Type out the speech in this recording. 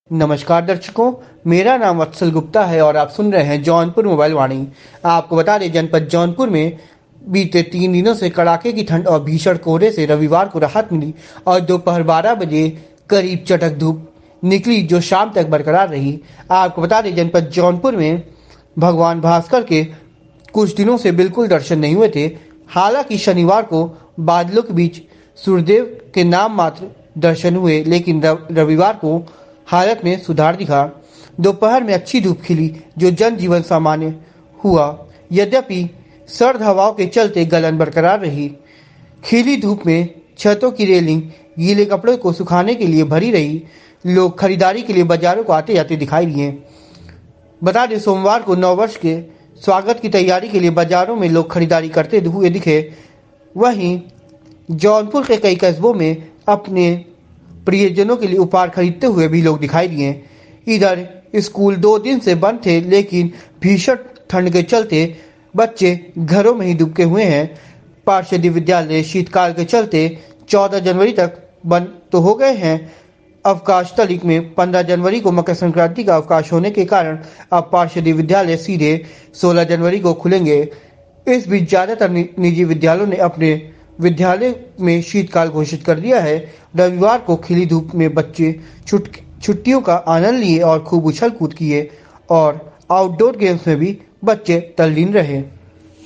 नमस्कार दर्शकों, मेरा नाम वत्सल गुप्ता है और आप सुन रहे हैं जौनपुर मोबाइल वाणी। आपको बता दें, जनपद जौनपुर में बीते 3 दिनों से कड़ाके की ठंड और भीषण कोहरे से रविवार को राहत मिली और दोपहर 12 बजे करीब चटक धूप निकली, जो शाम तक बरकरार रही। आपको बता दें, जनपद जौनपुर में भगवान भास्कर के कुछ दिनों से बिल्कुल दर्शन नहीं हुए थे। हालांकि शनिवार को बादलों के बीच सूर्यदेव के नाम मात्र दर्शन हुए, लेकिन रविवार को हालत में सुधार दिखा। दोपहर में अच्छी धूप खिली, जो जनजीवन सामान्य हुआ। यद्यपि सर्द हवाओं के चलते गलन बरकरार रही। खिली धूप में छतों की रेलिंग गीले कपड़ों को सुखाने के लिए भरी रही। लोग खरीदारी के लिए बाजारों को आते जाते दिखाई दिए। बता दें, सोमवार को नववर्ष के स्वागत की तैयारी के लिए बाजारों में लोग खरीदारी करते हुए दिखे। वहीं जौनपुर के कई कस्बों में अपने प्रियजनों के लिए उपहार खरीदते हुए भी लोग दिखाई दिए। इधर स्कूल 2 दिन से बंद थे, लेकिन भीषण ठंड के चलते बच्चे घरों में ही दुबके हुए हैं। पार्षदीय विद्यालय शीतकाल के चलते 14 जनवरी तक बंद तो हो गए हैं। अवकाश तारीख में 15 जनवरी को मकर संक्रांति का अवकाश होने के कारण अब पार्षदीय विद्यालय सीधे 16 जनवरी को खुलेंगे। इस बीच ज्यादातर निजी विद्यालयों ने अपने विद्यालय में शीतकाल घोषित कर दिया है। रविवार को खिली धूप में बच्चे छुट्टियों का आनंद लिए और खूब उछल कूद किए और आउटडोर गेम्स में भी बच्चे तल्लीन रहे।